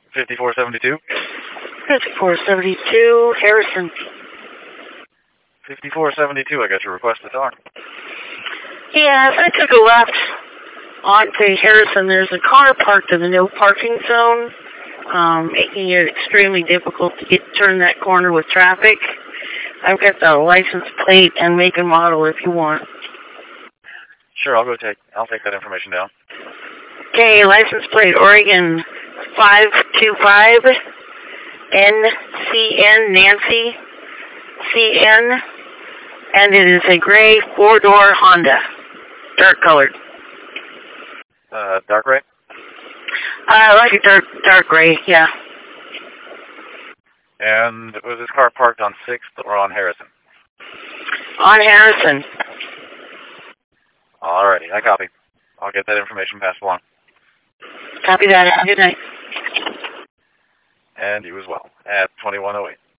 5472? 5472, Harrison. 5472, I got your request to talk. Yeah, I took a left onto Harrison. There's a car parked in the no parking zone, making it extremely difficult to turn that corner with traffic. I've got the license plate and make and model if you want. Sure, I'll take that information down. Okay, license plate Oregon 525 NCN Nancy CN, and it is a gray 4-door Honda, dark colored. Dark gray? I like a dark gray, yeah. And was this car parked on 6th or on Harrison? On Harrison. Alrighty, I copy. I'll get that information passed along. Copy that. Have a good night. And you as well, at 2108.